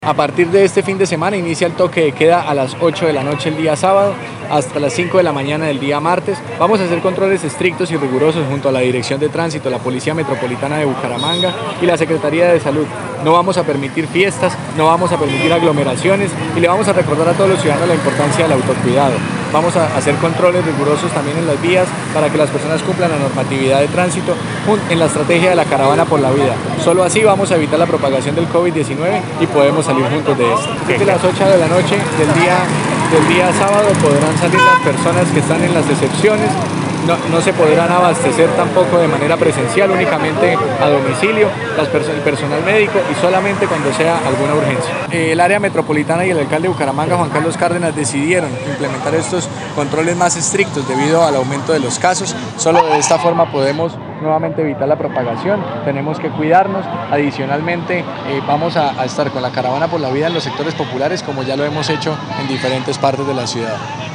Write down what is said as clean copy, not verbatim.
A partir de este fin de semana inicia el toque de queda a las 8 de la noche el día sábado hasta las 5 de la mañana del día martes. Vamos a hacer controles estrictos y rigurosos junto a la Dirección de Tránsito, la Policía Metropolitana de Bucaramanga y la Secretaría de Salud. No vamos a permitir fiestas, no vamos a permitir aglomeraciones y le vamos a recordar a todos los ciudadanos la importancia del autocuidado. Vamos a hacer controles rigurosos también en las vías para que las personas cumplan la normatividad de tránsito en la estrategia de la caravana por la vida. Solo así vamos a evitar la propagación del COVID-19 y podemos salir juntos de esto. Desde las 8 de la noche del día sábado podrán salir las personas que están en las excepciones. No se podrán abastecer tampoco de manera presencial, únicamente a domicilio, el personal médico y solamente cuando sea alguna urgencia. El área metropolitana y el alcalde de Bucaramanga, Juan Carlos Cárdenas, decidieron implementar estos controles más estrictos debido al aumento de los casos. Solo de esta forma podemos nuevamente evitar la propagación, tenemos que cuidarnos. Adicionalmente vamos a estar con la caravana por la vida en los sectores populares como ya lo hemos hecho en diferentes partes de la ciudad.